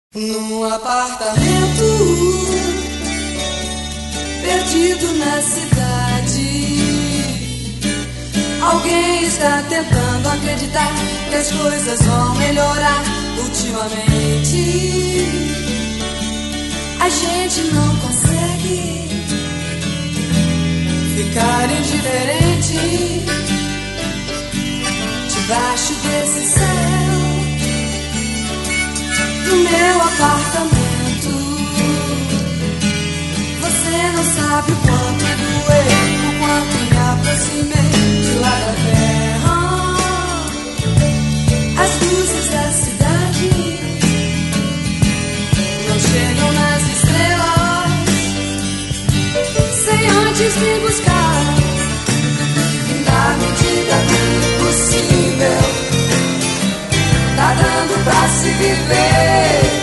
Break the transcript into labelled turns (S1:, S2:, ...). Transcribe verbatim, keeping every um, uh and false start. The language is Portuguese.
S1: Num apartamento perdido na cidade, alguém está tentando acreditar que as coisas vão melhorar. Ultimamente a gente não consegue ficar indiferente debaixo desse céu. No meu apartamento, você não sabe o quanto doeu, o quanto me aproximei de lá da terra. As luzes da cidade não chegam nas estrelas sem antes me buscar. Na medida do possível, tá dando pra se viver.